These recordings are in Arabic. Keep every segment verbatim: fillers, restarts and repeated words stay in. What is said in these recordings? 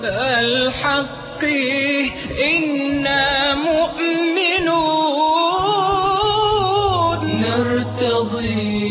الحق إنا مؤمنون نرتضي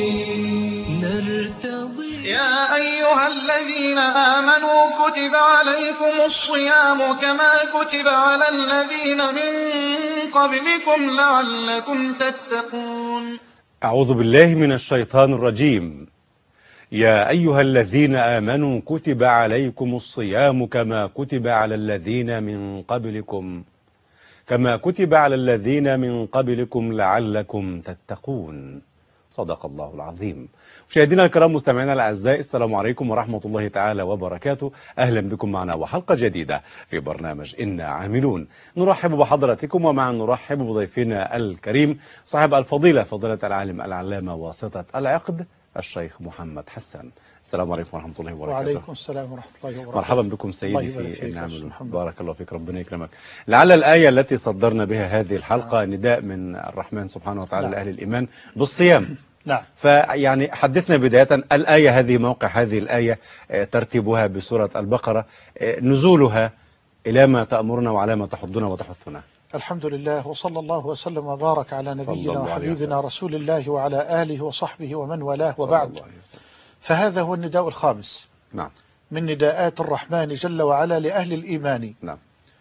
نرتضي. يا أيها الذين آمنوا كتب عليكم الصيام كما كتب على الذين من قبلكم لعلكم تتقون. أعوذ بالله من الشيطان الرجيم. يا أيها الذين آمنوا كتب عليكم الصيام كما كتب على الذين من قبلكم كما كتب على الذين من قبلكم لعلكم تتقون. صدق الله العظيم. مشاهدينا الكرام، مستمعينا الاعزاء، السلام عليكم ورحمة الله تعالى وبركاته. اهلا بكم معنا وحلقة جديدة في برنامج إنا عاملون. نرحب بحضراتكم ومعا نرحب بضيفنا الكريم صاحب الفضيلة فضيلة العالم العلامة واسطة العقد الشيخ محمد حسان. السلام عليكم ورحمة الله وبركاته. وعليكم السلام ورحمة الله وبركاته. مرحبا بكم سيدي في إنا عاملون. بارك الله فيك، ربنا يكرمك. لعل الآية التي صدرنا بها هذه الحلقة نداء من الرحمن سبحانه وتعالى لأهل الإيمان بالصيام. نعم. فيعني حدثنا بداية الآية هذه، موقع هذه الآية، ترتيبها بسورة البقرة، نزولها، إلى ما تأمرنا وعلى ما تحضنا وتحثنا. الحمد لله، وصلى الله وسلم وبارك على نبينا وحبيبنا رسول الله وعلى آله وصحبه ومن والاه، وبعد. فهذا هو النداء الخامس نعم من نداءات الرحمن جل وعلا لأهل الإيمان. نعم.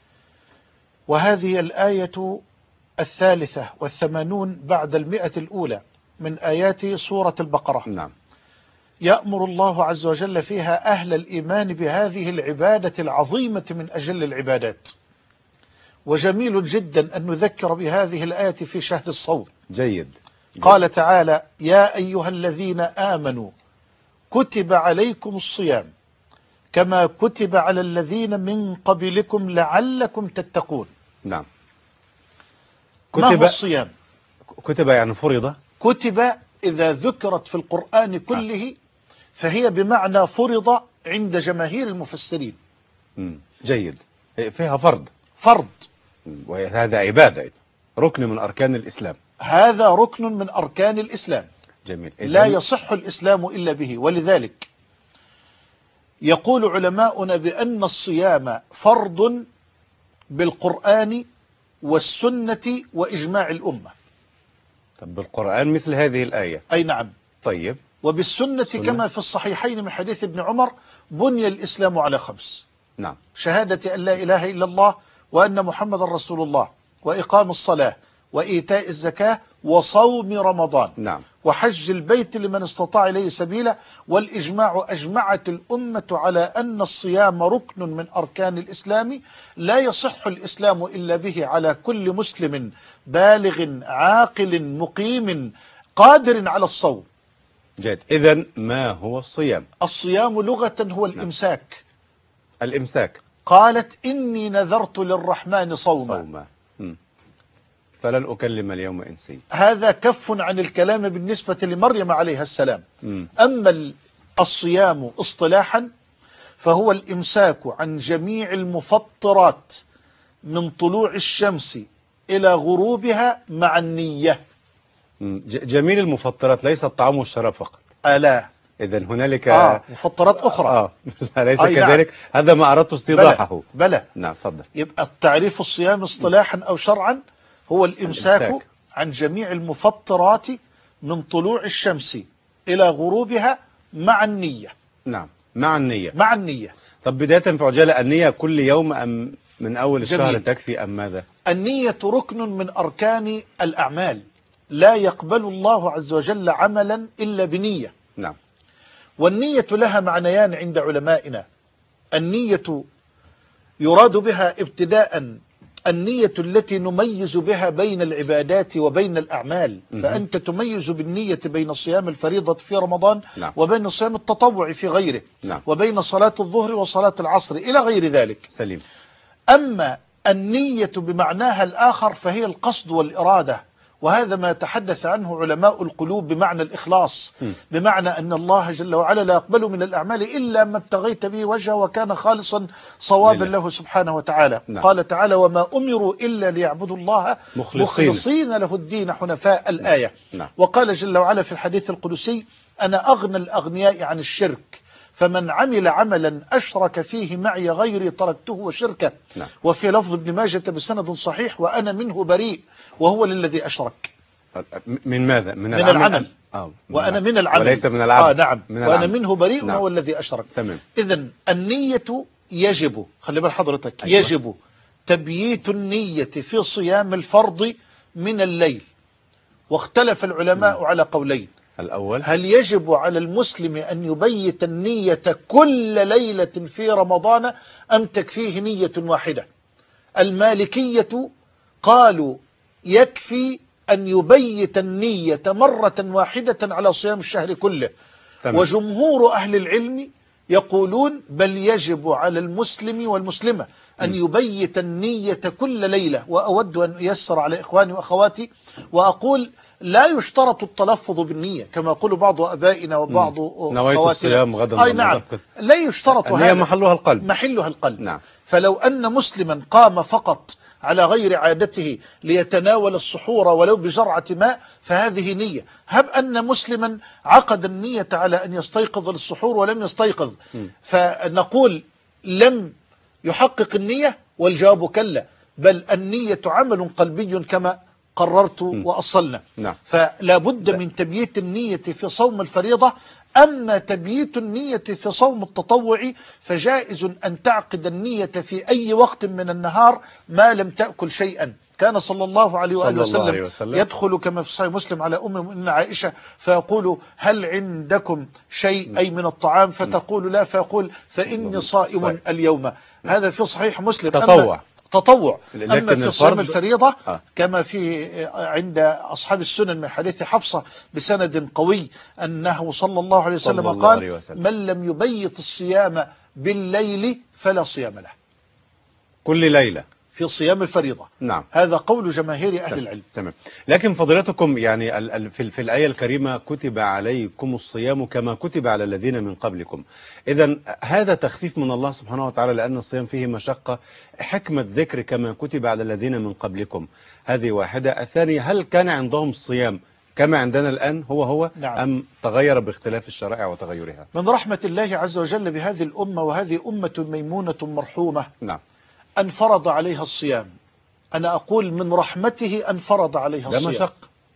وهذه الآية الثالثة والثمانون بعد المئة الأولى من آيات سورة البقرة. نعم. يأمر الله عز وجل فيها أهل الإيمان بهذه العبادة العظيمة من أجل العبادات. وجميل جدا أن نذكر بهذه الآية في شهر الصوم. جيد. جيد. قال تعالى: يا أيها الذين آمنوا كتب عليكم الصيام كما كتب على الذين من قبلكم لعلكم تتقون. نعم. ما هو الصيام؟ كتب يعني فرض. كتب إذا ذكرت في القرآن كله فهي بمعنى فرض عند جماهير المفسرين. جيد. فيها فرض. فرض. وهذا عبادة، ركن من أركان الإسلام. هذا ركن من أركان الإسلام. جميل. لا يصح الإسلام إلا به. ولذلك يقول علماؤنا بأن الصيام فرض بالقرآن والسنة وإجماع الأمة. طب بالقرآن مثل هذه الآية؟ أي نعم. طيب. وبالسنة سنة. كما في الصحيحين من حديث ابن عمر: بني الإسلام على خمس. نعم. شهادة أن لا إله إلا الله وأن محمد رسول الله، وإقام الصلاة، وإيتاء الزكاة، وصوم رمضان. نعم. وحج البيت لمن استطاع إليه سبيلا. والإجماع أجمعت الأمة على أن الصيام ركن من أركان الإسلام، لا يصح الإسلام إلا به على كل مسلم بالغ عاقل مقيم قادر على الصوم. جيد. إذن ما هو الصيام؟ الصيام لغة هو الإمساك. نعم. الإمساك. قالت: إني نذرت للرحمن صوما, صوما. فلن أكلم اليوم إنسي. هذا كف عن الكلام بالنسبة لمريم عليها السلام. م. أما الصيام اصطلاحا فهو الإمساك عن جميع المفطرات من طلوع الشمس إلى غروبها مع النية. جميل. المفطرات ليس الطعام والشراب فقط. ألا إذن هنالك آه مفطرات أخرى. آه ليس كذلك. نعم. هذا ما أردت استيضاحه. بلى, بلى. نعم تفضل. يبقى التعريف الصيام اصطلاحا أو شرعا هو الإمساك, الإمساك عن جميع المفطرات من طلوع الشمس إلى غروبها مع النية. نعم. مع النية. مع النية. طب بداية في عجالة، النية كل يوم أم من أول الشهر جميل. تكفي أم ماذا؟ النية ركن من أركان الأعمال، لا يقبل الله عز وجل عملا إلا بنية. نعم. والنية لها معنيان عند علمائنا. النية يراد بها ابتداء النية التي نميز بها بين العبادات وبين الأعمال. م- فأنت تميز بالنية بين صيام الفريضة في رمضان. نعم. وبين صيام التطوع في غيره. نعم. وبين صلاة الظهر وصلاة العصر إلى غير ذلك. سليم. أما النية بمعناها الآخر فهي القصد والإرادة، وهذا ما تحدث عنه علماء القلوب بمعنى الإخلاص. م. بمعنى أن الله جل وعلا لا يقبل من الأعمال إلا ما ابتغيت به وجهه وكان خالصا صوابا له سبحانه وتعالى. نعم. قال تعالى: وما أمروا إلا ليعبدوا الله مخلصين, مخلصين له الدين حنفاء. الآية. نعم. وقال جل وعلا في الحديث القدسي: أنا أغنى الأغنياء عن الشرك، فمن عمل عملا أشرك فيه معي غيري تركته وشركه. نعم. وفي لفظ ابن ماجة بسند صحيح وأنا منه بريء وهو للذي أشرك. من ماذا؟ من, من العمل, العمل. آه. وأنا من العمل وليس من العمل. آه نعم. من وأنا العمل. منه بريء نعم. وهو الذي أشرك. تمام. إذن النية يجب، خلي بال حضرتك، أيوة. يجب تبييت النية في صيام الفرض من الليل. واختلف العلماء م. على قولين. الأول، هل يجب على المسلم أن يبيت النية كل ليلة في رمضان أم تكفيه نية واحدة؟ المالكية قالوا يكفي أن يبيت النية مرة واحدة على صيام الشهر كله. تمام. وجمهور أهل العلم يقولون بل يجب على المسلم والمسلمة أن يبيت النية كل ليلة. وأود أن ييسر على إخواني وأخواتي وأقول لا يشترط التلفظ بالنية كما يقول بعض أبائنا وبعض نويت الصيام غدا. أي نعم، لا يشترط. هذا محلها القلب. محلها القلب. نعم. فلو أن مسلما قام فقط على غير عادته ليتناول السحور ولو بجرعة ماء فهذه نية. هب أن مسلما عقد النية على أن يستيقظ للسحور ولم يستيقظ م. فنقول لم يحقق النية؟ والجواب كلا، بل النية عمل قلبي كما قررت م. وأصلنا. نعم. فلا بد من تبييت النية في صوم الفريضة. أما تبييت النية في صوم التطوع فجائز أن تعقد النية في أي وقت من النهار ما لم تأكل شيئا. كان صلى الله عليه وآله وسلم, وسلم يدخل كما في صحيح مسلم على أم المؤمنين عائشة فيقول هل عندكم شيء أي من الطعام؟ فتقول لا، فيقول فإني صائم اليوم. هذا في صحيح مسلم. تطوع تطوع. أما في صيام الفريضة آه. كما في عند أصحاب السنن من حديث حفصة بسند قوي أنه صلى الله عليه وسلم الله قال عليه وسلم. من لم يبيت الصيام بالليل فلا صيام له. كل ليلة في صيام الفريضة. نعم. هذا قول جماهير أهل تمام. العلم. تمام. لكن فضيلتكم يعني في, في الآية الكريمة كتب عليكم الصيام كما كتب على الذين من قبلكم. إذا هذا تخفيف من الله سبحانه وتعالى لأن الصيام فيه مشقة. حكمة ذكر كما كتب على الذين من قبلكم هذه واحدة. الثانية، هل كان عندهم الصيام كما عندنا الآن هو هو نعم. أم تغير باختلاف الشرائع وتغيرها؟ من رحمة الله عز وجل بهذه الأمة، وهذه أمة ميمونة مرحومة، نعم، أن فرض عليها الصيام. أنا أقول من رحمته أن فرض عليها الصيام. ده مشق.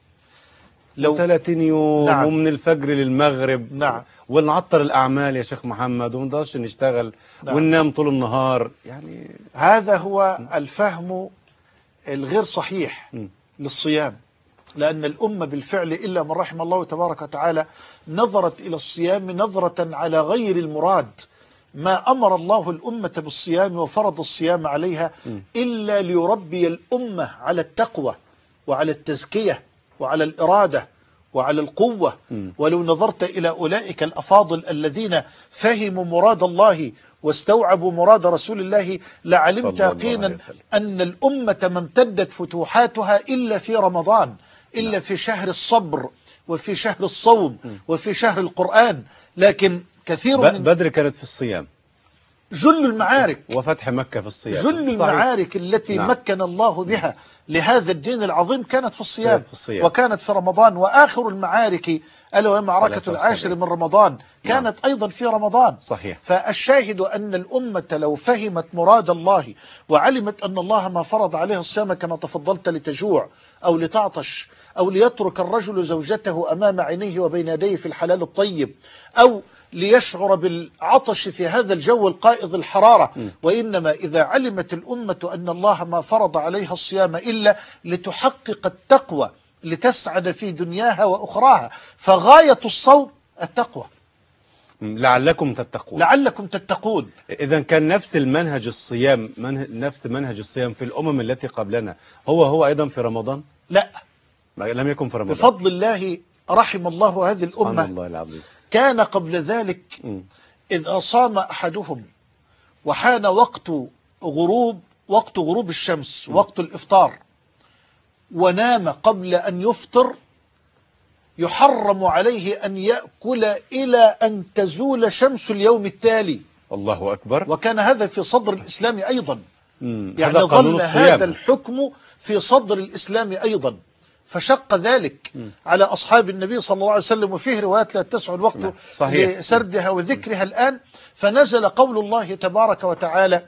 لو ثلاثين يوم. نعم. ومن الفجر للمغرب. نعم. ونعطر الأعمال يا شيخ محمد ونقدرش نشتغل. نعم. وننام طول النهار. يعني هذا هو الفهم الغير صحيح م. للصيام. لأن الأمة بالفعل إلا من رحم الله تبارك وتعالى نظرت إلى الصيام نظرة على غير المراد. ما أمر الله الأمة بالصيام وفرض الصيام عليها إلا ليربي الأمة على التقوى وعلى التزكية وعلى الإرادة وعلى القوة. ولو نظرت إلى أولئك الأفاضل الذين فهموا مراد الله واستوعبوا مراد رسول الله لعلمت يقينا أن الأمة ما امتدت فتوحاتها إلا في رمضان، إلا في شهر الصبر وفي شهر الصوم وفي شهر القرآن. لكن كثير من بدر كانت في الصيام، جل المعارك وفتح مكة في الصيام، جل المعارك التي نعم. مكن الله بها لهذا الدين العظيم كانت في الصيام, في الصيام. وكانت في رمضان. وآخر المعارك ألا وهي معركة العاشر من رمضان كانت نعم. أيضا في رمضان. صحيح. فالشاهد أن الأمة لو فهمت مراد الله وعلمت أن الله ما فرض عليها الصيام كما تفضلت لتجوع أو لتعطش أو ليترك الرجل زوجته أمام عينيه وبين يديه في الحلال الطيب أو ليشعر بالعطش في هذا الجو القائض الحرارة م. وإنما إذا علمت الأمة أن الله ما فرض عليها الصيام إلا لتحقق التقوى لتسعد في دنياها وأخراها، فغاية الصوم التقوى. لعلكم تتقون. لعلكم تتقون. إذا كان نفس المنهج الصيام منه... نفس منهج الصيام في الأمم التي قبلنا هو هو أيضا في رمضان؟ لا، لم يكن في رمضان. بفضل الله رحم الله هذه الأمة. سبحان الله العظيم. كان قبل ذلك إذا صام أحدهم وحان وقت غروب وقت غروب الشمس وقت الإفطار ونام قبل أن يفطر يحرم عليه أن يأكل إلى أن تزول شمس اليوم التالي. الله أكبر. وكان هذا في صدر الإسلام أيضا. مم. يعني ظل هذا الحكم في صدر الإسلام أيضا. فشق ذلك م. على أصحاب النبي صلى الله عليه وسلم، وفيه روايات لا تسع الوقت نعم. صحيح. لسردها وذكرها الآن. فنزل قول الله تبارك وتعالى: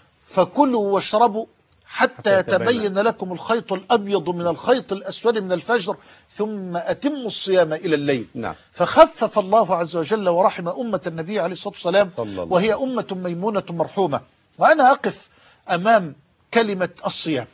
فكلوا واشربوا حتى يتبين لكم الخيط الأبيض من الخيط الأسود من الفجر ثم أتموا الصيام إلى الليل. نعم. فخفف الله عز وجل ورحم أمة النبي عليه الصلاة والسلام، صلى الله عليه وهي أمة ميمونة مرحومة. وأنا أقف أمام كلمة الصيام.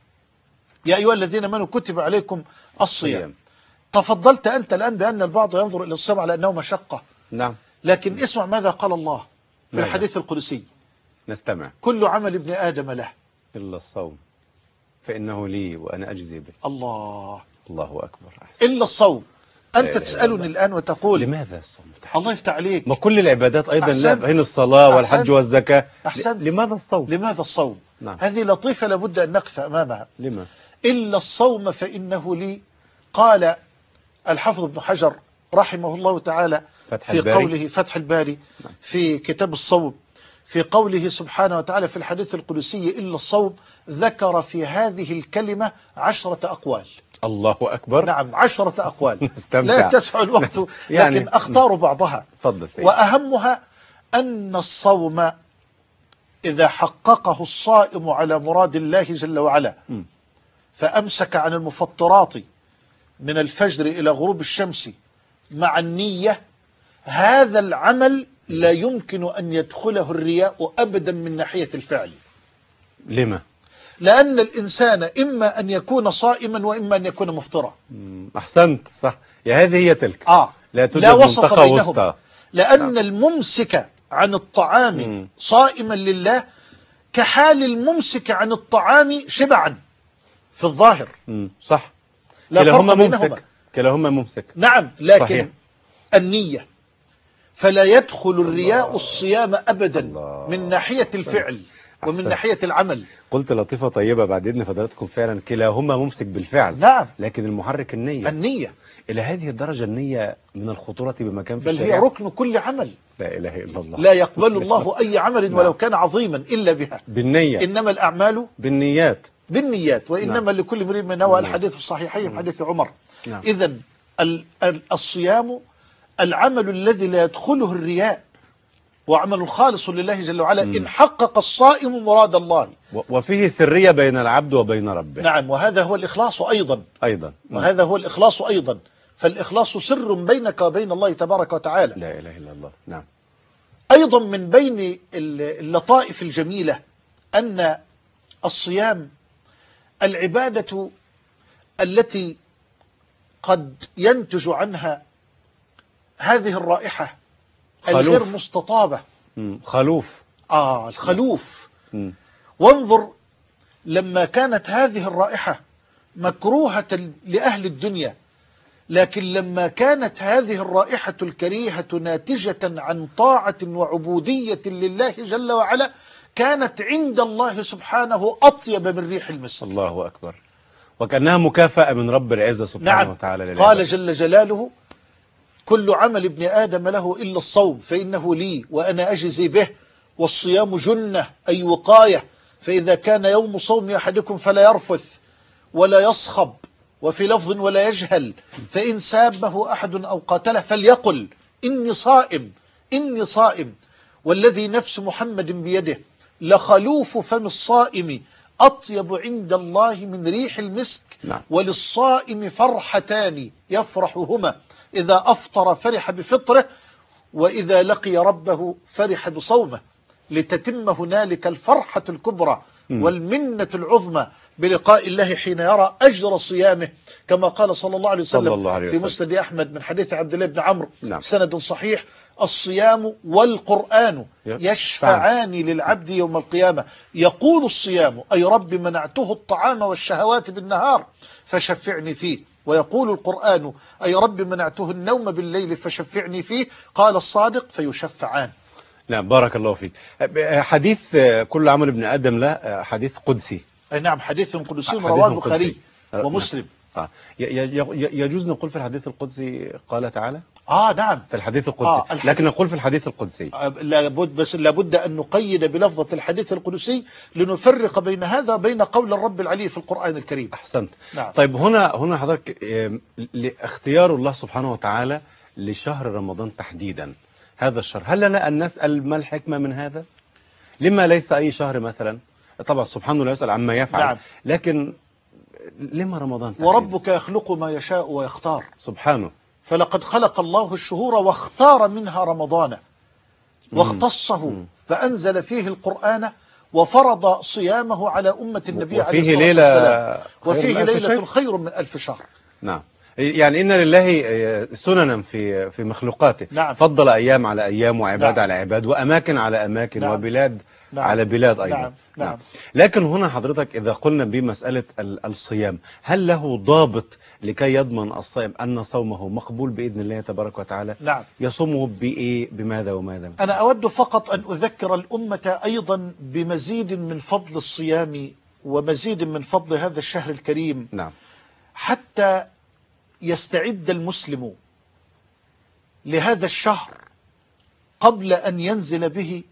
يا أيها الذين آمنوا كتب عليكم الصيام. صيام. تفضلت أنت الآن بأن البعض ينظر إلى الصيام على أنه مشقة، نعم. لكن اسمع ماذا قال الله في ماذا؟ الحديث القدسي: نستمع. كل عمل ابن آدم له إلا الصوم فإنه لي وأنا أجزي به. الله الله أكبر. أحسن. إلا الصوم. أنت لا تسألني إله. الآن وتقول لماذا الصوم؟ الله يفتح عليك، ما كل العبادات أيضا لا، أحسنت. بين الصلاة والحج أحسنت. والزكاة. أحسنت. لماذا الصوم؟ لماذا الصوم؟ نعم. هذه لطيفة لابد أن نقف أمامها. لما؟ إلا الصوم فإنه لي. قال الحافظ ابن حجر رحمه الله تعالى فتح في الباري. قوله فتح الباري في كتاب الصوم، في قوله سبحانه وتعالى في الحديث القدسي: إلا الصوم، ذكر في هذه الكلمة عشرة أقوال. الله أكبر. نعم، عشرة أقوال. نستمتع. لا تسع الوقت، يعني لكن أختار بعضها. تفضل سيدي. وأهمها أن الصوم إذا حققه الصائم على مراد الله جل وعلا، م. فأمسك عن المفطرات من الفجر إلى غروب الشمس مع النية، هذا العمل لا يمكن أن يدخله الرياء أبدا من ناحية الفعل. لما؟ لأن الإنسان إما أن يكون صائما وإما أن يكون مفطرا. م. أحسنت. صح. يا هذه هي تلك. آه. لا توجد لا وسط منطقة بينهم. وسطى. لأن نعم. الممسك عن الطعام م. صائما لله كحال الممسك عن الطعام شبعا في الظاهر. م. صح. لا كلاهما فرق بينهما. ممسك. كلاهما ممسك. نعم، لكن صحيح. النية، فلا يدخل الرياء الصيام أبدا الله. من ناحية الفعل ومن أحسن. ناحية العمل. قلت لطيفة طيبة بعد إذن فضلاتكم، فعلا كلاهما ممسك بالفعل. نعم. لكن المحرك النية. النية إلى هذه الدرجة النية من الخطورة بمكان في بل هي الشريعة. ركن كل عمل. لا إله إلا الله. لا يقبل الله أي عمل نعم. ولو كان عظيما إلا بها. بالنية. إنما الأعمال بالنيات. بالنيات وإنما نعم. لكل امرئ ما نوى. نعم. الحديث في الصحيحين، حديث عمر. نعم. إذا الصيام العمل الذي لا يدخله الرياء، وعمل خالص لله جل وعلا مم. إن حقق الصائم مراد الله. و- وفيه سرية بين العبد وبين ربه. نعم، وهذا هو الإخلاص أيضا. أيضا. وهذا هو الإخلاص أيضا. فالإخلاص سر بينك وبين الله تبارك وتعالى. لا إله إلا الله. نعم. أيضا من بين اللطائف الجميلة أن الصيام العبادة التي قد ينتج عنها هذه الرائحة خلوف. الغير مستطابة. مم. خلوف. آه الخلوف. مم. وانظر لما كانت هذه الرائحة مكروهة لأهل الدنيا، لكن لما كانت هذه الرائحة الكريهة ناتجة عن طاعة وعبودية لله جل وعلا، كانت عند الله سبحانه أطيب من ريح المسك. الله أكبر. وكأنها مكافأة من رب العزة سبحانه نعم. وتعالى للعباد. قال جل جلاله: كل عمل ابن آدم له إلا الصوم فإنه لي وأنا أجزي به، والصيام جنة أي وقاية، فإذا كان يوم صوم أحدكم فلا يرفث ولا يصخب، وفي لفظ ولا يجهل، فإن سابه أحد أو قاتله فليقل إني صائم إني صائم، والذي نفس محمد بيده لخلوف فم الصائم أطيب عند الله من ريح المسك. نعم. وللصائم فرحتان يفرحهما، إذا أفطر فرح بفطره، وإذا لقي ربه فرح بصومه، لتتم هنالك الفرحة الكبرى م. والمنة العظمى بلقاء الله حين يرى أجر صيامه، كما قال صلى الله عليه وسلم صلى الله عليه في وسلم. مسند أحمد من حديث عبد الله بن عمرو نعم. سند صحيح: الصيام والقرآن يشفعان. يشفعان للعبد يوم القيامة. يقول الصيام: أي رب منعته الطعام والشهوات بالنهار فشفعني فيه. ويقول القرآن: أي رب منعته النوم بالليل فشفعني فيه. قال الصادق: فيشفعان. نعم. بارك الله فيك. حديث كل عمل ابن آدم له حديث قدسي. أي نعم، حديث قدسي حديث رواه قدسي. البخاري نعم. ومسلم. آه. ي- ي- يجوز نقول في الحديث القدسي قال تعالى؟ آه نعم. في الحديث القدسي. آه الحديث. لكن نقول في الحديث القدسي آه لابد، بس لابد أن نقيد بلفظة الحديث القدسي لنفرق بين هذا بين قول الرب العلي في القرآن الكريم. أحسنت. نعم. طيب هنا هنا حضرتك لاختيار الله سبحانه وتعالى لشهر رمضان تحديدا، هذا الشهر، هل لنا أن نسأل ما الحكمة من هذا؟ لما ليس أي شهر مثلا؟ طبعا سبحانه لا يسأل عما يفعل. نعم. لكن لما رمضان تحديدا؟ وربك يخلق ما يشاء ويختار سبحانه. فلقد خلق الله الشهور واختار منها رمضان واختصه فأنزل فيه القرآن وفرض صيامه على أمة النبي عليه الصلاة والسلام، وفيه ليلة خير من ألف شهر. نعم. يعني إن لله سننا في في مخلوقاته. نعم. فضل أيام على أيام وعباد نعم. على عباد وأماكن على أماكن. نعم. وبلاد. نعم. على بلاد أيضا. نعم. نعم. نعم. لكن هنا حضرتك إذا قلنا بمسألة الصيام، هل له ضابط لكي يضمن الصائم أن صومه مقبول بإذن الله تبارك وتعالى؟ نعم. يصومه بإيه، بماذا وماذا؟ أنا أود فقط أن أذكر الأمة أيضا بمزيد من فضل الصيام ومزيد من فضل هذا الشهر الكريم. نعم. حتى يستعد المسلم لهذا الشهر قبل أن ينزل به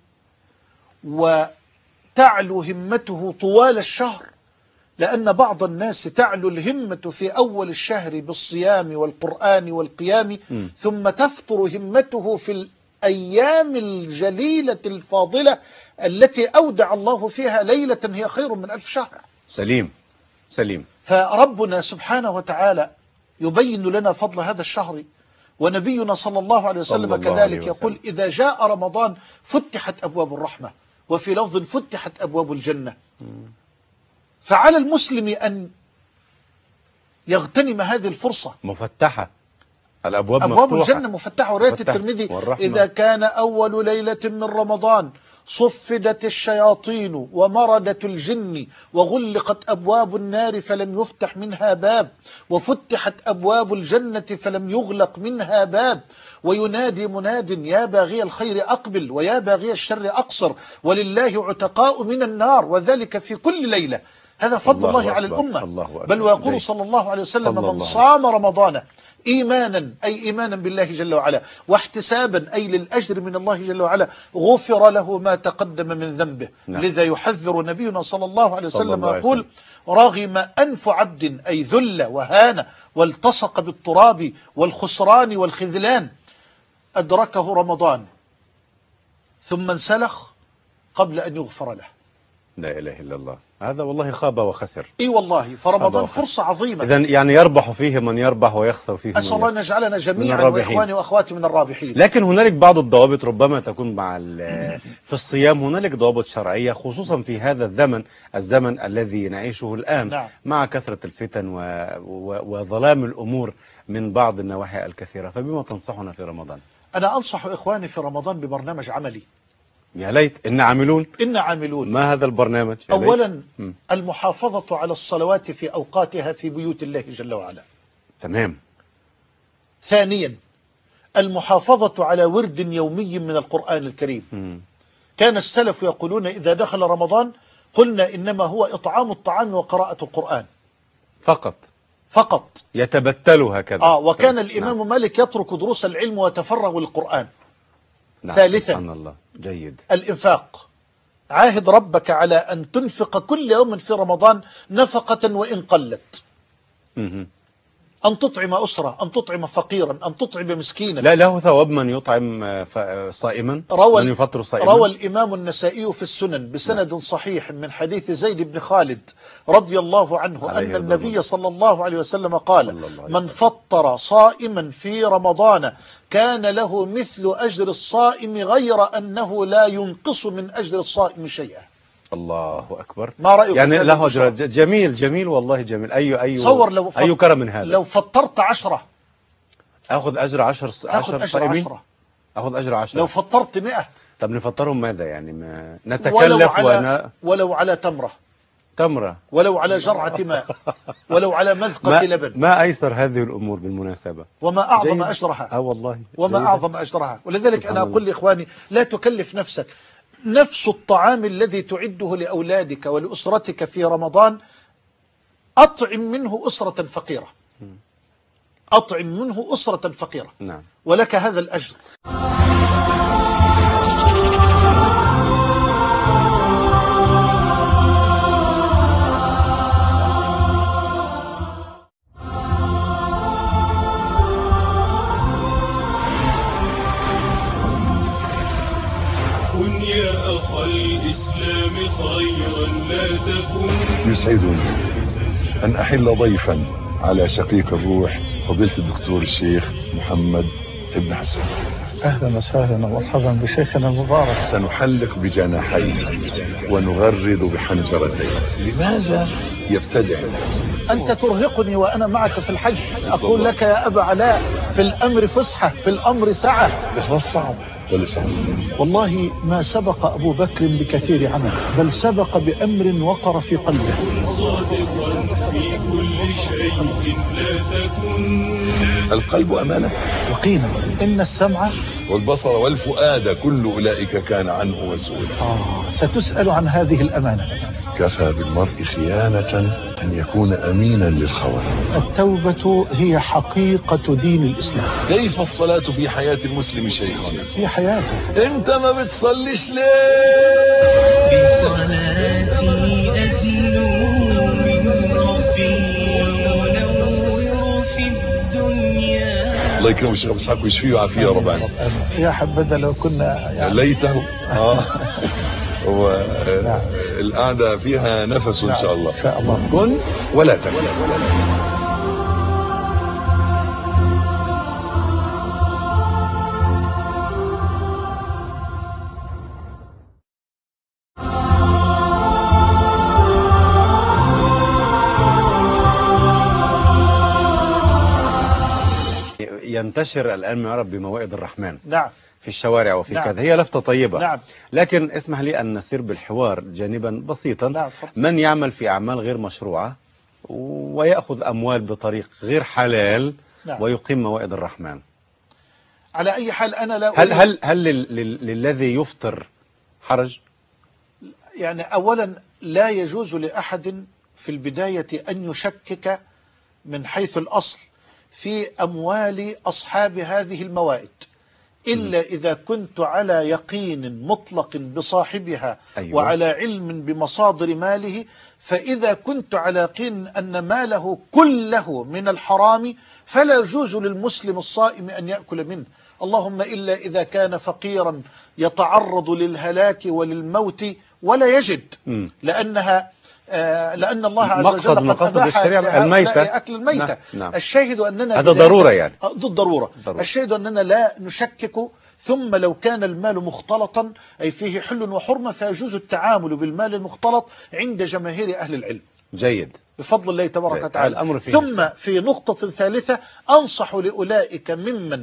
وتعلو همته طوال الشهر، لأن بعض الناس تعلو الهمة في أول الشهر بالصيام والقرآن والقيام م. ثم تفتر همته في الأيام الجليلة الفاضلة التي أودع الله فيها ليلة هي خير من ألف شهر. سليم سليم. فربنا سبحانه وتعالى يبين لنا فضل هذا الشهر، ونبينا صلى الله عليه وسلم كذلك يقول إذا جاء رمضان فتحت أبواب الرحمة، وفي لفظ فتحت أبواب الجنة. فعلى المسلم أن يغتنم هذه الفرصة. مفتحة الأبواب، أبواب مفتوحة. الجنة مفتحة. ورواية الترمذي إذا كان أول ليلة من رمضان صفدت الشياطين ومردت الجن وغلقت أبواب النار فلم يفتح منها باب، وفتحت أبواب الجنة فلم يغلق منها باب، وينادي مناد يا باغي الخير أقبل ويا باغي الشر أقصر ولله عتقاء من النار، وذلك في كل ليلة. هذا فضل الله, الله على الأمة. الله بل ويقول صلى الله عليه وسلم من صام رمضان إيمانا أي إيمانا بالله جل وعلا واحتسابا أي للأجر من الله جل وعلا غفر له ما تقدم من ذنبه. نعم. لذا يحذر نبينا صلى الله عليه وسلم يقول رغم أنف عبد أي ذل وهان والتصق بالتراب والخسران والخذلان أدركه رمضان ثم انسلخ قبل أن يغفر له. لا إله إلا الله. هذا والله خاب وخسر. اي والله. فرمضان فرصة عظيمة. إذن يعني يربح فيه من يربح ويخسر فيه من يخسر. أسأل الله أن يجعلنا جميعا وإخواني وأخواتي من الرابحين. لكن هنالك بعض الضوابط ربما تكون مع في الصيام، هنالك ضوابط شرعية خصوصا في هذا الزمن الزمن الذي نعيشه الآن. نعم. مع كثرة الفتن و... و... وظلام الأمور من بعض النواحي الكثيرة. فبما تنصحنا في رمضان؟ أنا أنصح إخواني في رمضان ببرنامج عملي. يا ليت. إن عاملون. إن عاملون. ما هذا البرنامج؟ أولا م. المحافظة على الصلوات في أوقاتها في بيوت الله جل وعلا. تمام. ثانيا المحافظة على ورد يومي من القرآن الكريم. م. كان السلف يقولون إذا دخل رمضان قلنا إنما هو إطعام الطعام وقراءة القرآن فقط فقط يتبتل هكذا. آه وكان طيب. الإمام نعم. مالك يترك دروس العلم ويتفرغ للقرآن. نعم. ثالثا سبحان الله. جيد. الإنفاق. عاهد ربك على أن تنفق كل يوم في رمضان نفقة وإن قلت. م- أن تطعم أسرة، أن تطعم فقيرا، أن تطعم مسكينا. لا له ثواب من يطعم صائما، روى من يفطر صائما. روى الإمام النسائي في السنن بسند صحيح من حديث زيد بن خالد رضي الله عنه أن النبي صلى الله عليه وسلم قال من فطر صائما في رمضان كان له مثل أجر الصائم غير أنه لا ينقص من أجر الصائم شيئا. الله أكبر. ما رأيك؟ يعني له أجر. جميل جميل والله جميل. أي أي صور لو أي كرم من هذا. لو فطرت عشرة أخذ أجر عشر عشر صائمين. أخذ أجر عشرة. لو فطرت مئة. طب نفطرهم ماذا يعني؟ ما نتكلف ولو على, ونا... ولو على تمرة تمرة ولو على جرعة ماء ولو على مذقة لبن. ما أيسر هذه الأمور بالمناسبة. وما أعظم أجرها. آه والله. وما جيدة. أعظم أجرها. ولذلك أنا أقول لإخواني لا تكلف نفسك. نفس الطعام الذي تعده لأولادك ولأسرتك في رمضان أطعم منه أسرة فقيرة، أطعم منه أسرة فقيرة، نعم. ولك هذا الأجر. كن يا أخ الإسلام خيرا لا تكن. يسعدني أن أحل ضيفا على شقيق الروح فضيلة الدكتور الشيخ محمد ابن حسن. أهلا وسهلا ومرحبا بشيخنا المبارك. سنحلق بجناحين ونغرد بحنجرتين. لماذا يبتدع الناس؟ أنت ترهقني وأنا معك في الحج. أقول لك يا أبا علاء في الأمر فسحة، في الأمر سعة. الإخلاص صعب ولا سهل؟ والله ما سبق أبو بكر بكثير عمل، بل سبق بأمر وقر في قلبه. صادقا في كل شيء لا تكن. القلب أمانة يقينا إن السمع والبصر والفؤاد كل أولئك كان عنه مسؤولا. آه ستسأل عن هذه الأمانات. كفى بالمرء خيانة أن يكون أمينا للخوان. التوبة هي حقيقة دين الإسلام. كيف الصلاة في حياة المسلم شيخنا؟ في حياته. انت ما بتصليش ليه؟ بصلاتي أدنو من ربي ونور في الدنيا. الله يكرمك الشيخ مسحك ويشفيه ويعافيه يا رب العالمين. يا حبذا لو كنا يعني ليته اه والقعدة فيها نفس ان شاء الله. إن شاء الله. كن ولا تكن. ينتشر الآن ما يعرف بموائد الرحمن. نعم. في الشوارع وفي نعم. كذا، هي لفتة طيبة. نعم. لكن اسمح لي أن نسير بالحوار جانبا بسيطا. نعم. من يعمل في أعمال غير مشروعة ويأخذ أموال بطريق غير حلال نعم. ويقيم موائد الرحمن، على أي حال أنا لا هل هل هل لل- لل- للذي يفطر حرج؟ يعني أولا لا يجوز لأحد في البداية أن يشكك من حيث الأصل في أموال أصحاب هذه الموائد إلا إذا كنت على يقين مطلق بصاحبها. أيوة. وعلى علم بمصادر ماله. فإذا كنت على يقين أن ماله كله من الحرام فلا يجوز للمسلم الصائم أن يأكل منه، اللهم إلا إذا كان فقيرا يتعرض للهلاك وللموت ولا يجد، م. لأنها آه لأن الله عز مقصد وجل قد مقاصد أباح الشريعة لهؤلاء الميتة. أكل الميتة. نعم. نعم. الشاهد أننا هذا بداية- ضرورة يعني. آه، ضد ضرورة. ضرورة. الشاهد أننا لا نشكك، ثم لو كان المال مختلطا أي فيه حل وحرمة فيجوز التعامل بالمال المختلط عند جماهير أهل العلم جيد بفضل الله تبارك وتعالى. الأمر فيه ثم حسن. في نقطة ثالثة أنصح لأولئك ممن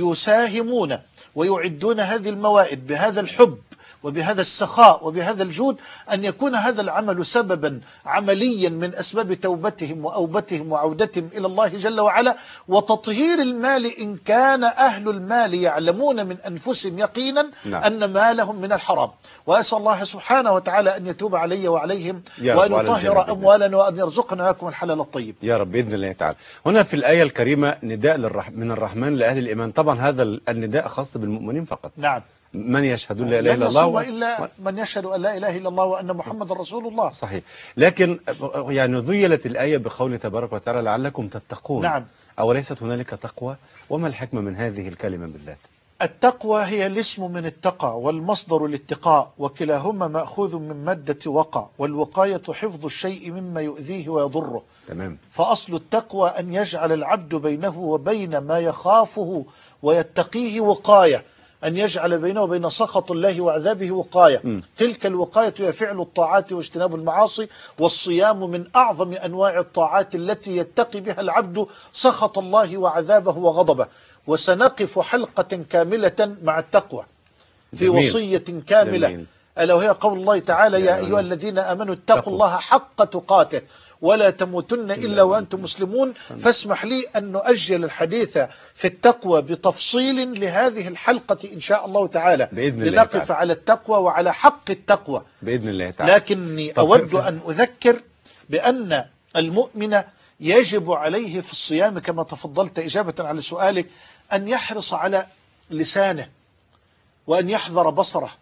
يساهمون ويعدون هذه الموائد بهذا الحب وبهذا السخاء وبهذا الجود أن يكون هذا العمل سببا عمليا من أسباب توبتهم وأوبتهم وعودتهم إلى الله جل وعلا وتطهير المال إن كان أهل المال يعلمون من أنفسهم يقينا نعم. أن مالهم من الحرام. وأسأل الله سبحانه وتعالى أن يتوب علي وعليهم وأن يطهر أموالنا وأن يرزقنا وياكم الحلال الطيب يا رب بإذن الله تعالى. هنا في الآية الكريمة نداء للرح... من الرحمن لأهل الإيمان، طبعا هذا النداء خاص بالمؤمنين فقط. نعم. من يشهد لا إله إلا الله و... و... إلا من يشهد أن لا إله إلا الله وأن محمد رسول الله. صحيح. لكن يعني ذيلت الآية بقول تبارك وتعالى لعلكم تتقون. نعم. أوليست هنالك تقوى؟ وما الحكمة من هذه الكلمة بالذات؟ التقوى هي الاسم من التقى والمصدر الاتقاء، وكلاهما مأخوذ من مادة وقى، والوقاية حفظ الشيء مما يؤذيه ويضره. تمام. فأصل التقوى أن يجعل العبد بينه وبين ما يخافه ويتقيه وقاية، أن يجعل بينه وبين سخط الله وعذابه وقاية. م. تلك الوقاية هي فعل الطاعات واجتناب المعاصي، والصيام من أعظم أنواع الطاعات التي يتقي بها العبد سخط الله وعذابه وغضبه. وسنقف حلقة كاملة مع التقوى في جميل. وصية كاملة جميل. ألا وهي قول الله تعالى يا أيها الذين آمنوا اتقوا الله حق تقاته ولا تموتن إلا وأنتم مسلمون. فاسمح لي أن نؤجل الحديث في التقوى بتفصيل لهذه الحلقة إن شاء الله تعالى بإذن لنقف الله تعالى. على التقوى وعلى حق التقوى بإذن الله تعالى. لكني أود أن أذكر بأن المؤمن يجب عليه في الصيام كما تفضلت إجابة على سؤالك أن يحرص على لسانه وأن يحذر بصره.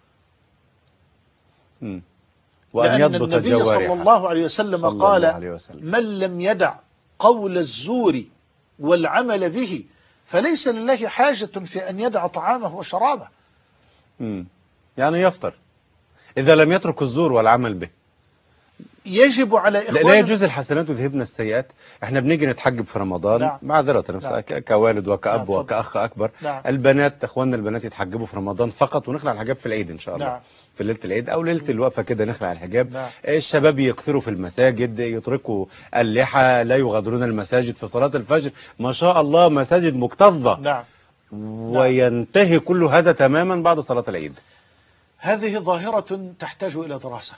م. وأن لأن يضبط النبي جوارحه صلى الله عليه وسلم صلى قال الله عليه وسلم. من لم يدع قول الزور والعمل به فليس لله حاجة في أن يدع طعامه وشرابه. م. يعني يفطر إذا لم يترك الزور والعمل به. يجب على لا, إخواننا لا يجوز الحسنات وذهبنا السيئات. احنا بنيجي نتحجب في رمضان. نعم. معذرة نفسها نعم. ك- كوالد وكأب نعم. وكأخ أكبر. نعم. البنات اخواننا البنات يتحجبوا في رمضان فقط ونخلع الحجاب في العيد إن شاء الله. نعم. في ليلة العيد أو ليلة الوقفة كده نخلع الحجاب. نعم. الشباب يكثروا في المساجد يتركوا اللحى لا يغادرون المساجد في صلاة الفجر. ما شاء الله مساجد مكتظة. نعم. وينتهي كل هذا تماما بعد صلاة العيد. هذه ظاهرة تحتاج إلى دراسة.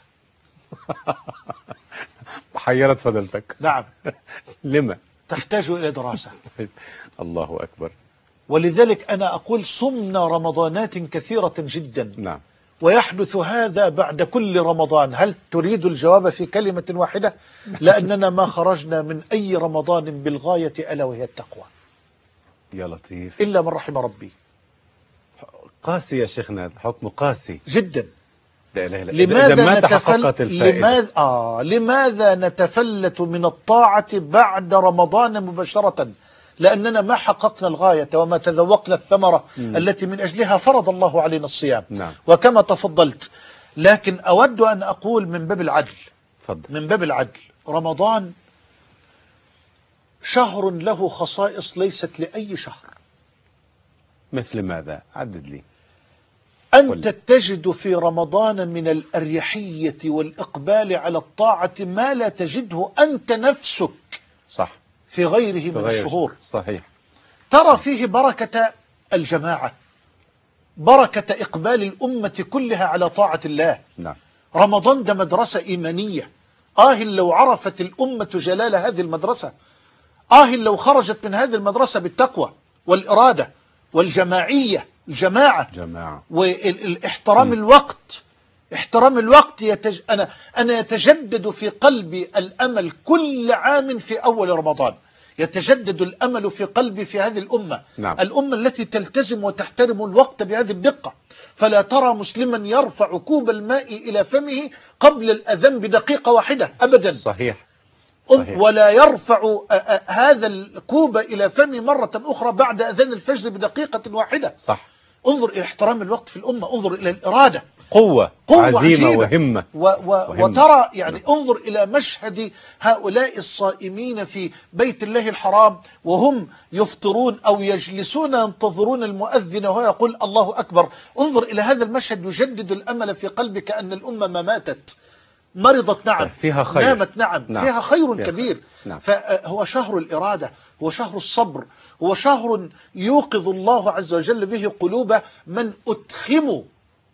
حيرت فضلتك. نعم. لما؟ تحتاج إلى دراسة. الله أكبر. ولذلك أنا أقول صمنا رمضانات كثيرة جدا. نعم. ويحدث هذا بعد كل رمضان. هل تريد الجواب في كلمة واحدة؟ لأننا ما خرجنا من أي رمضان بالغاية ألا وهي التقوى يا لطيف. إلا من رحم ربي. قاسي يا شيخنا، الحكم قاسي جدا. لا إله إلا لماذا إذا ما نتفل... تحققت الفائدة. لماذا... آه... لماذا نتفلت من الطاعة بعد رمضان مباشرة؟ لأننا ما حققنا الغاية وما تذوقنا الثمرة م. التي من أجلها فرض الله علينا الصيام. نعم. وكما تفضلت. لكن أود أن أقول من باب العدل. فضل. من باب العدل رمضان شهر له خصائص ليست لأي شهر. مثل ماذا؟ عدد لي. أنت تجد في رمضان من الأريحية والإقبال على الطاعة ما لا تجده أنت نفسك صح في غيره في من غير الشهور. صحيح. ترى فيه بركة الجماعة، بركة إقبال الأمة كلها على طاعة الله. نعم. رمضان ده مدرسة إيمانية. آه لو عرفت الأمة جلال هذه المدرسة، آه لو خرجت من هذه المدرسة بالتقوى والإرادة والجماعية، الجماعة جماعة والاحترام الوقت. احترام الوقت يتج... أنا أنا يتجدد في قلبي الأمل كل عام في أول رمضان. يتجدد الأمل في قلبي في هذه الأمة. نعم. الأمة التي تلتزم وتحترم الوقت بهذه الدقة. فلا ترى مسلما يرفع كوب الماء إلى فمه قبل الأذان بدقيقة واحدة أبدا. صحيح. صحيح. ولا يرفع هذا الكوب إلى فمه مرة أخرى بعد أذان الفجر بدقيقة واحدة. صح. انظر إلى احترام الوقت في الأمة، انظر إلى الإرادة، قوة, قوة عزيمة عجيبة. وهمة. و و وهمة. وترى يعني انظر إلى مشهد هؤلاء الصائمين في بيت الله الحرام وهم يفطرون أو يجلسون ينتظرون المؤذن وهو يقول الله أكبر. انظر إلى هذا المشهد يجدد الأمل في قلبك أن الأمة ما ماتت، مرضت نعم، فيها خير، نامت نعم, نعم. فيها خير فيها كبير خير. نعم. فهو شهر الإرادة، هو شهر الصبر، هو شهر يوقظ الله عز وجل به قلوب من أتخموا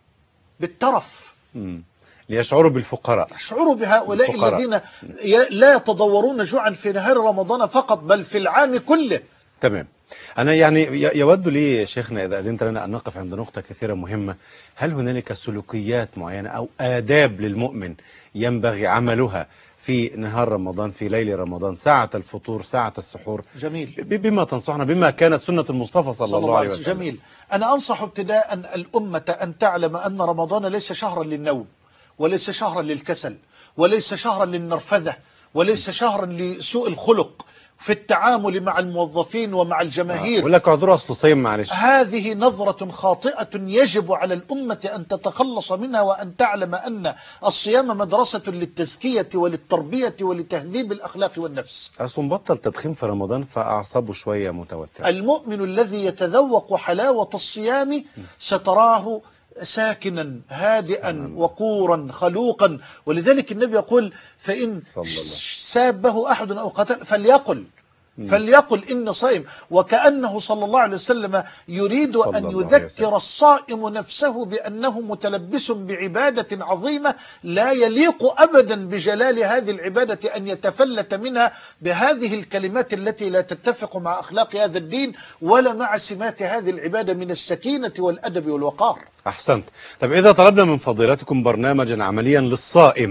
بالترف. مم. ليشعروا بالفقراء، يشعروا بهؤلاء الفقراء. الذين لا يتضورون جوعا في نهار رمضان فقط بل في العام كله. تمام. أنا يعني يود لي شيخنا إذا أذنت لنا أن نقف عند نقطة كثيرة مهمة. هل هنالك سلوكيات معينة أو آداب للمؤمن ينبغي عملها في نهار رمضان، في ليل رمضان، ساعة الفطور، ساعة السحور؟ جميل. بما تنصحنا بما كانت سنة المصطفى صلى, صلى الله عليه وسلم. جميل. أنا أنصح ابتداء الأمة أن تعلم أن رمضان ليس شهرا للنوم، وليس شهرا للكسل، وليس شهرا للنرفذة، وليس شهرا لسوء الخلق في التعامل مع الموظفين ومع الجماهير. ولك عذر أصل صيام معلش. هذه نظرة خاطئة يجب على الأمة أن تتخلص منها، وأن تعلم أن الصيام مدرسة للتزكية وللتربية ولتهذيب الأخلاق والنفس. أصل مبطل تدخين في رمضان فأعصابه شوية متوترة. المؤمن الذي يتذوق حلاوة الصيام ستراه ساكنا هادئا وقورا خلوقا. ولذلك النبي يقول فإن سابه أحد أو قتل فليقل فليقل إن صائم، وكأنه صلى الله عليه وسلم يريد أن يذكر الصائم نفسه بأنه متلبس بعبادة عظيمة لا يليق أبدا بجلال هذه العبادة أن يتفلت منها بهذه الكلمات التي لا تتفق مع أخلاق هذا الدين ولا مع سمات هذه العبادة من السكينة والأدب والوقار. أحسنت. طب إذا طلبنا من فضيلتكم برنامجا عمليا للصائم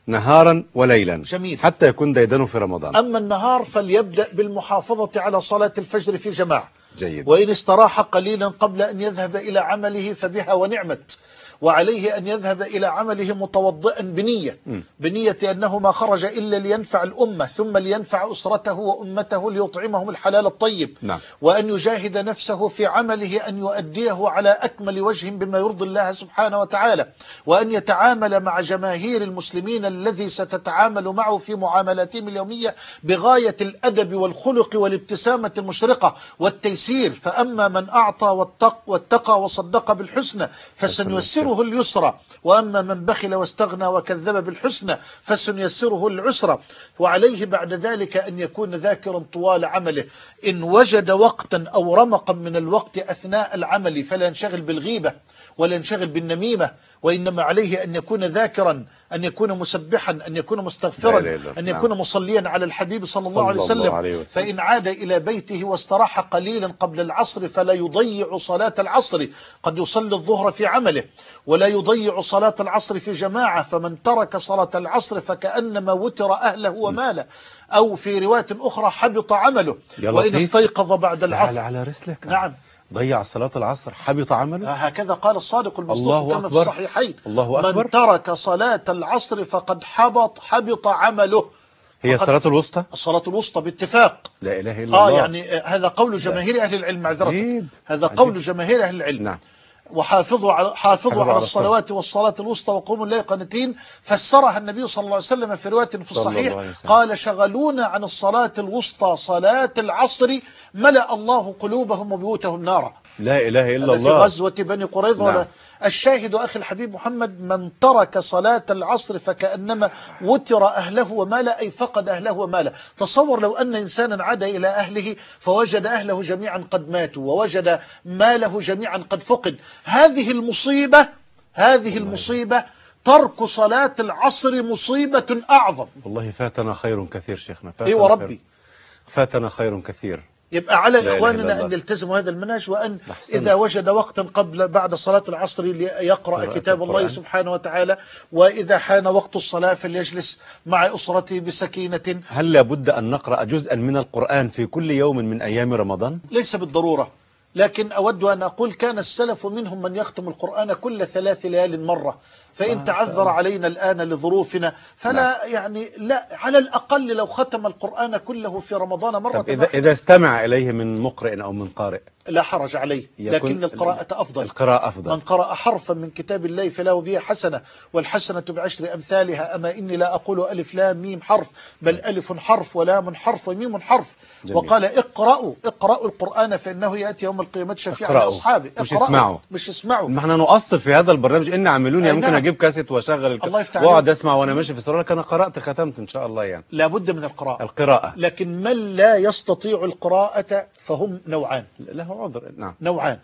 نهارا وليلا. جميل. حتى يكون ديدنه في رمضان. أما النهار فليبدأ بالمحافظة على صلاة الفجر في جماعة. جيد. وإن استراح قليلا قبل أن يذهب إلى عمله فبها ونعمت، وعليه أن يذهب إلى عمله متوضئا بنية م. بنية أنه ما خرج إلا لينفع الأمة ثم لينفع أسرته وأمته ليطعمهم الحلال الطيب. نعم. وأن يجاهد نفسه في عمله أن يؤديه على أكمل وجه بما يرضي الله سبحانه وتعالى، وأن يتعامل مع جماهير المسلمين الذي ستتعامل معه في معاملاتهم اليومية بغاية الأدب والخلق والابتسامة المشرقة والتيسير. فأما من أعطى واتق واتقى وصدق بالحسنى فسنيسره اليسرى، وأما من بخل واستغنى وكذب بالحسنى فسنيسره العسرى. وعليه بعد ذلك أن يكون ذاكرا طوال عمله، إن وجد وقتا أو رمقا من الوقت أثناء العمل فلا ينشغل بالغيبة ولا ينشغل بالنميمة، وإنما عليه أن يكون ذاكرا، أن يكون مسبحا، أن يكون مستغفرا، لا لا لا. أن يكون نعم. مصليا على الحبيب صلى الله صلى عليه وسلم. الله عليه وسلم. فإن عاد إلى بيته واستراح قليلا قبل العصر فلا يضيع صلاة العصر، قد يصلي الظهر في عمله ولا يضيع صلاة العصر في جماعة، فمن ترك صلاة العصر فكأنما وتر أهله وماله، أو في رواية أخرى حبط عمله. وإن استيقظ بعد العصر على رسلك. نعم ضيع صلاة العصر حبط عمله. هكذا قال الصادق المصدوق كما في الصحيحين. الله أكبر. من ترك صلاة العصر فقد حبط حبط عمله. هي الصلاة الوسطى. الصلاة الوسطى باتفاق. لا إله إلا آه الله. يعني هذا قول جماهير أهل العلم معذرة. عجيب. هذا عجيب. قول جماهير أهل العلم. نعم. وحافظوا على حافظوا على, على الصلوات والصلاة الوسطى وقوموا الليل قانتين، فسرها النبي صلى الله عليه وسلم في رواية في الصحيح قال شغلونا عن الصلاة الوسطى صلاة العصر ملأ الله قلوبهم وبيوتهم نارا. لا إله إلا هذا الله. في غزوة بني قريظة. نعم. الشاهد أخي الحبيب محمد من ترك صلاة العصر فكأنما وتر أهله وماله، أي فقد أهله وماله. تصور لو أن إنسانا عاد إلى أهله فوجد أهله جميعا قد ماتوا ووجد ماله جميعا قد فقد. هذه المصيبة هذه المصيبة ترك صلاة العصر مصيبة أعظم. والله فاتنا خير كثير شيخنا. إيه وربي فاتنا خير كثير. يبقى على إخواننا أن يلتزموا هذا المنهج، وأن إذا وجد وقتا قبل بعد صلاة العصر يقرأ كتاب الله سبحانه وتعالى، وإذا حان وقت الصلاة فليجلس مع أسرته بسكينة. هل لابد أن نقرأ جزءا من القرآن في كل يوم من أيام رمضان؟ ليس بالضرورة، لكن أود أن أقول كان السلف منهم من يختم القرآن كل ثلاث ليال مرة، فإن آه تعذر علينا الآن لظروفنا فلا نعم. يعني لا، على الأقل لو ختم القرآن كله في رمضان مرة. طب إذا, إذا استمع إليه من مقرئ أو من قارئ لا حرج عليه، لكن القراءة أفضل. القراءة أفضل. من قرأ حرفا من كتاب الله فله به حسنة، والحسنة بعشر أمثالها. أما إني لا أقول ألف لام ميم حرف، بل ألف حرف ولام حرف وميم حرف. جميل. وقال اقرأوا اقرأوا القرآن فإنه يأتي يوم القيامة شفيعا لأصحابه. مش اسمعوا مش اسمعوا. ما احنا نؤصل في هذا البرنامج إن عملوني ممكن نعم. أجيب كاسيت وأشغل واقعد أسمع وأنا ماشي في السرور. أنا قرأت ختمت إن شاء الله. يعني لابد من القراءة. القراءة. لكن من لا يستطيع القراءة فهم نوعان. له عذر. نعم. نوعان.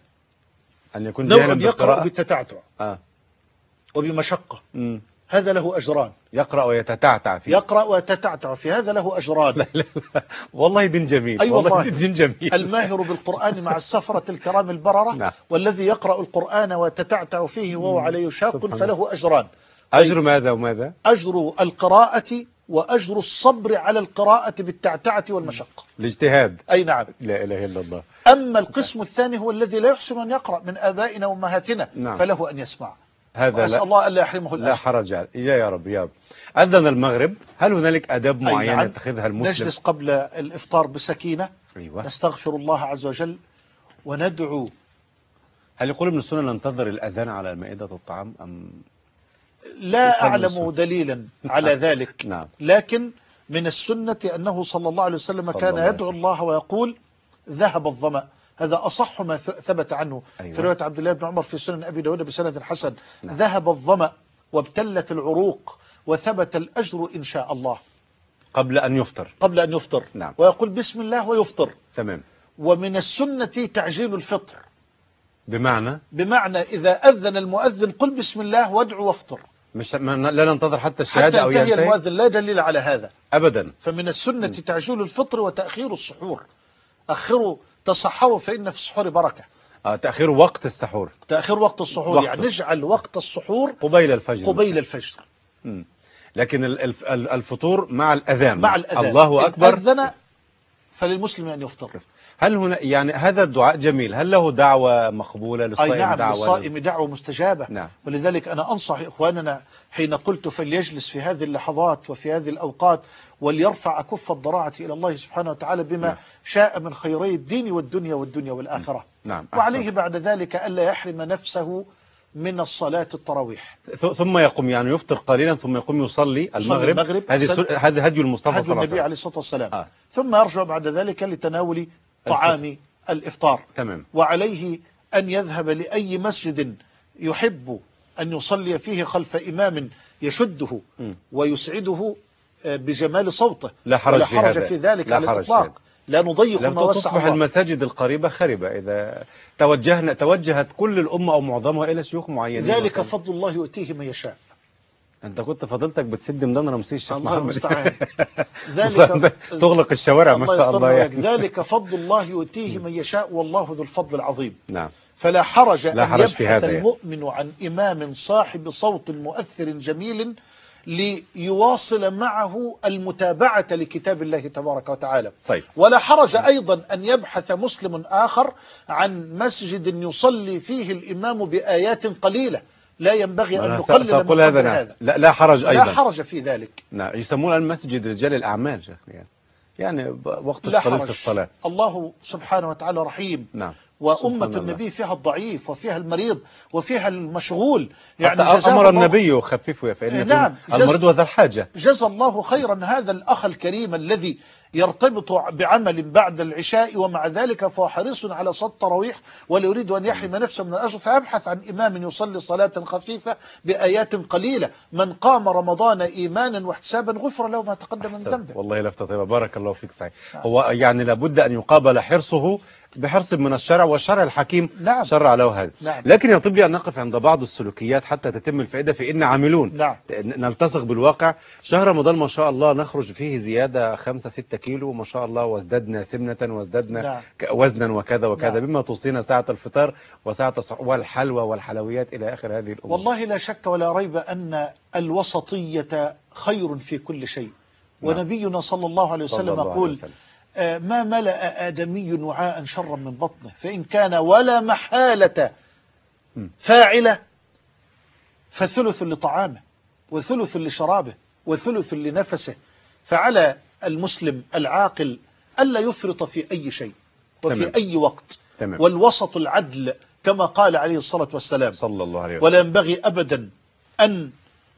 أن يكون نوع يقرأ بالتتعتع آه. وبمشقة. مم. هذا له أجران. يقرأ ويتتعتع فيه. يقرأ ويتتعتع في هذا له أجران. لا لا لا. والله دين جميل. أي والله, والله دين جميل. الماهر بالقرآن مع السفرة الكرام البررة. نعم. والذي يقرأ القرآن ويتتعتع فيه وهو عليه شاق فله أجران. أجر ماذا وماذا؟ أجر القراءة وأجر الصبر على القراءة بالتعتعة والمشقة. الاجتهاد. أي نعم. لا إله إلا الله. أما القسم الثاني هو الذي لا يحسن أن يقرأ من آبائنا وأمهاتنا. نعم. فله أن يسمع. هذا وأسأل لا الله ألا يحرمه الأجر. لا حرج عليه. يا يا رب يا رب. أذن المغرب، هل هنالك آداب معينة نعم. يتخذها المسلم؟ نجلس قبل الإفطار بسكينة. أيوة. نستغفر الله عز وجل وندعو. هل يقول ابن السنة ننتظر الأذان على مائدة الطعام أم لا أعلم دليلا على ذلك. نعم. لكن من السنة أنه صلى الله عليه وسلم كان يدعو الله ويقول ذهب الظمأ. هذا أصح ما ثبت عنه. أيوة. في رواية عبد الله بن عمر في سنن أبي داود بسند حسن. نعم. ذهب الظمأ وابتلت العروق وثبت الأجر إن شاء الله. قبل أن يفطر. قبل أن يفطر. نعم. ويقول بسم الله ويفطر. تمام. ومن السنة تعجيل الفطر. بمعنى بمعنى إذا أذن المؤذن قل بسم الله وادعو وافطر. مش لا ننتظر حتى الشهادة حتى أو ينتهي المؤذن. لا دليل على هذا أبدا. فمن السنة م. تعجيل الفطر وتأخير السحور. أخروا تصحروا فإن في السحور بركة. آه تأخير وقت السحور. تأخير وقت السحور وقت. يعني نجعل وقت السحور قبيل الفجر. قبيل الفجر. م. لكن ال- الف- ال- الفطور مع الأذان مع الأذان. الله أكبر. أذن فللمسلم أن يفطر. هل هنا يعني هذا الدعاء جميل، هل له دعوة مقبولة للصائم؟ أي نعم، دعوة للصائم دعوة مستجابة. نعم. ولذلك أنا أنصح إخواننا حين قلت فليجلس في هذه اللحظات وفي هذه الأوقات وليرفع أكف الضراعة إلى الله سبحانه وتعالى بما نعم. شاء من خيري الدين والدنيا والدنيا والآخرة. نعم. وعليه بعد ذلك ألا يحرم نفسه من الصلاة التراويح. ثم يقوم يعني يفطر قليلا ثم يقوم يصلي المغرب. المغرب. هذه سل... هذا هدي المصطفى هدي صلى الله عليه النبي وسلم عليه الصلاة والسلام. آه. ثم يرجع بعد ذلك لتناول طعام الإفطار. تمام. وعليه أن يذهب لأي مسجد يحب أن يصلي فيه خلف إمام يشده م. ويسعده بجمال صوته. لا حرج, ولا في, حرج هذا. في ذلك لا على حرج الإطلاق. لا نضيق لم ما وسع تصبح الله. المساجد القريبة خربة إذا توجهنا توجهت كل الأمة أو معظمها إلى شيوخ معينين. ذلك وكذا. فضل الله يؤتيه من يشاء. أنت كنت فضلتك بتسد مدن رمسيس الشيخ الله محمد. المستعان. ذلك تغلق الشوارع ما شاء الله يعني. ذلك فضل الله يؤتيه من يشاء والله ذو الفضل العظيم. نعم. فلا حرج لا أن حرج في يبحث هذا المؤمن عن إمام صاحب صوت مؤثر جميل ليواصل معه المتابعة لكتاب الله تبارك وتعالى. طيب. ولا حرج أيضا أن يبحث مسلم آخر عن مسجد يصلي فيه الإمام بآيات قليلة. لا ينبغي أن نقلل سأقول من هذا, هذا, هذا. لا, لا حرج أيضا. لا حرج في ذلك. نعم. يسمون المسجد رجال الأعمال شيخ يعني. يعني وقت قليل في الصلاة. الله سبحانه وتعالى رحيم. نعم. وأمة النبي فيها الضعيف وفيها المريض وفيها المشغول. يعني أمر النبي يخففه فإن نعم المريض وذا الحاجة. جزا الله خيرا هذا الأخ الكريم الذي يرتبط بعمل بعد العشاء ومع ذلك فهو حريص على صلاة التراويح ولا يريد أن يحرم نفسه من الأجر فيبحث عن إمام يصلي صلاة خفيفة بآيات قليلة. من قام رمضان إيمانا واحتسابا غفر له ما تقدم من ذنبه. والله لفتة طيبة بارك الله فيك. صحيح. نعم. هو يعني لابد أن يقابل حرصه بحرص من الشرع والشرع الحكيم. نعم. شرع له هذا. نعم. لكن يطلب لي أن نقف عند بعض السلوكيات حتى تتم الفائدة في إن عاملون. نعم. نلتصق بالواقع. شهر رمضان ما شاء الله نخرج فيه زيادة خمسة ستة كيلو ما شاء الله وازددنا سمنة وازددنا نعم. وزنا وكذا وكذا. نعم. بما توصينا ساعة الفطار وساعة السحور والحلوى والحلويات إلى آخر هذه الأمور. والله لا شك ولا ريب أن الوسطية خير في كل شيء. نعم. ونبينا صلى الله عليه وسلم يقول ما ملأ آدمي وعاء شرا من بطنه فإن كان ولا محالة فاعلة فثلث لطعامه وثلث لشرابه وثلث لنفسه. فعلى المسلم العاقل ألا يفرط في أي شيء وفي تمام. أي وقت. تمام. والوسط العدل كما قال عليه الصلاة والسلام صلى الله عليه وسلم. ولا ينبغي أبدا أن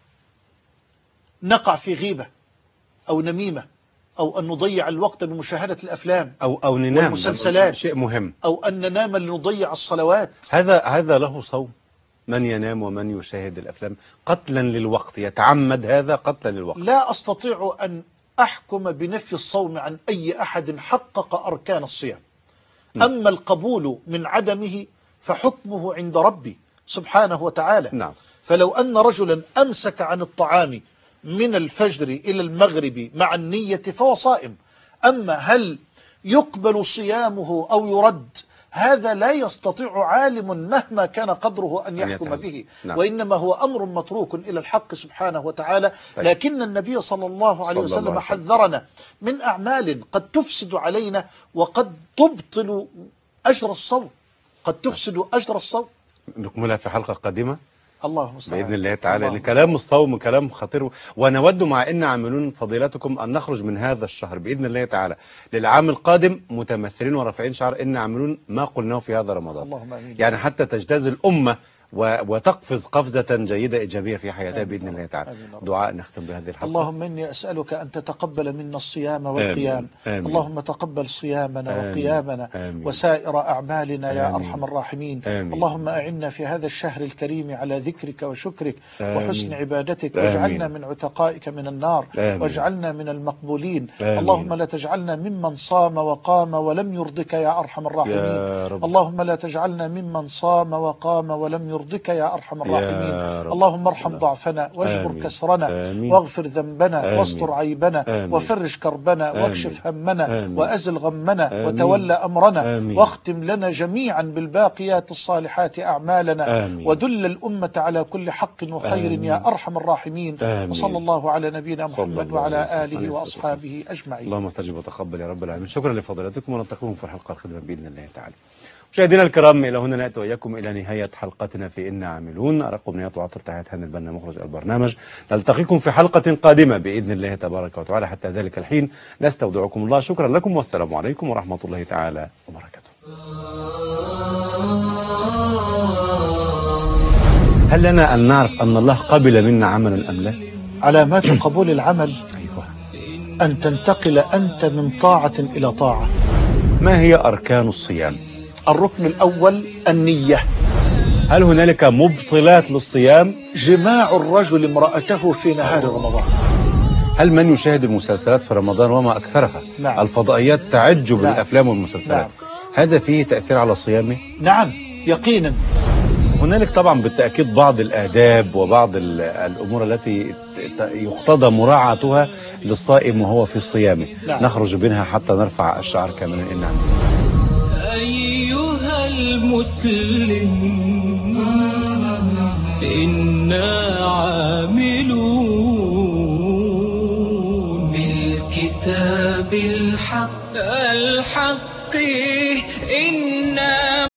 نقع في غيبة أو نميمة أو أن نضيع الوقت بمشاهدة الأفلام أو أو ننام والمسلسلات. شيء مهم. أو أن ننام لنضيع الصلوات. هذا هذا له صوم. من ينام ومن يشاهد الأفلام قتلا للوقت يتعمد هذا قتلا للوقت. لا أستطيع أن أحكم بنفي الصوم عن أي أحد حقق أركان الصيام. م. أما القبول من عدمه فحكمه عند ربي سبحانه وتعالى. نعم. فلو أن رجلا أمسك عن الطعام من الفجر إلى المغرب مع النية فهو صائم. أما هل يقبل صيامه أو يرد هذا لا يستطيع عالم مهما كان قدره أن يحكم به. نعم. وإنما هو أمر متروك إلى الحق سبحانه وتعالى. طيب. لكن النبي صلى الله عليه وسلم الله حذرنا من أعمال قد تفسد علينا وقد تبطل أجر الصوم. قد تفسد أجر الصوم. نكملها في حلقة قادمة الله مستعان بإذن الله تعالى. لأن كلام الصوم كلام خطير ونود مع إن عاملون فضيلتكم أن نخرج من هذا الشهر بإذن الله تعالى للعام القادم متمثلين ورافعين شعار إن عاملون ما قلناه في هذا رمضان. اللهم آمين. يعني حتى تجتاز الأمة وتقفز قفزة جيدة إيجابية في حياتها بإذن الله تعالى. دعاء نختم بهذه الحلقة. اللهم إني أسألك أن تتقبل منا الصيام والقيام. آمين. آمين. اللهم تقبل صيامنا آمين. وقيامنا آمين. وسائر أعمالنا آمين. يا أرحم الراحمين. آمين. اللهم أعنا في هذا الشهر الكريم على ذكرك وشكرك آمين. وحسن عبادتك. آمين. واجعلنا من عتقائك من النار. آمين. واجعلنا من المقبولين. آمين. اللهم لا تجعلنا ممن صام وقام ولم يرضك يا أرحم الراحمين. يا رب. اللهم لا تجعلنا ممن صام وقام ولم يرضك يرضيك يا أرحم الراحمين. رب. اللهم ارحم ضعفنا واجبر آمين. كسرنا آمين. واغفر ذنبنا آمين. واستر عيبنا آمين. وفرج كربنا آمين. واكشف همنا آمين. وأزل غمنا آمين. وتولى أمرنا آمين. واختم لنا جميعا بالباقيات الصالحات أعمالنا آمين. ودل الأمة على كل حق وخير آمين. يا أرحم الراحمين. آمين. وصلى الله على نبينا صلى محمد الله عليه وعلى وسلم. آله عليه الصلاة وأصحابه أجمعين. اللهم استجب وتقبل يا رب العالمين. شكرا لفضيلتكم، ونلتقيكم في الحلقة القادمة بإذن الله تعالى. مشاهدينا الكرام، إلى هنا نأتي وإياكم إلى نهاية حلقتنا في إنا عاملون. أرق أمنيات وعطر تحيات هاني البنا مخرج البرنامج. نلتقيكم في حلقة قادمة بإذن الله تبارك وتعالى. حتى ذلك الحين نستودعكم الله. شكرا لكم والسلام عليكم ورحمة الله تعالى وبركاته. هل لنا أن نعرف أن الله قبل منا عملا أم لا؟ علامات قبول العمل أيوة. أن تنتقل أنت من طاعة إلى طاعة. ما هي أركان الصيام؟ الركن الأول النية. هل هنالك مبطلات للصيام؟ جماع الرجل امرأته في نهار رمضان. هل من يشاهد المسلسلات في رمضان وما أكثرها؟ نعم. الفضائيات تعج نعم. بالأفلام والمسلسلات. نعم. هذا فيه تأثير على صيامه؟ نعم يقينا. هنالك طبعا بالتأكيد بعض الآداب وبعض ال- الأمور التي ت- يقتضى مراعاتها للصائم وهو في صيامه. نعم. نخرج منها حتى نرفع الشعر كاملا. إن عم. أيها المسلم إنا عاملون بالكتاب الحق الحق إنا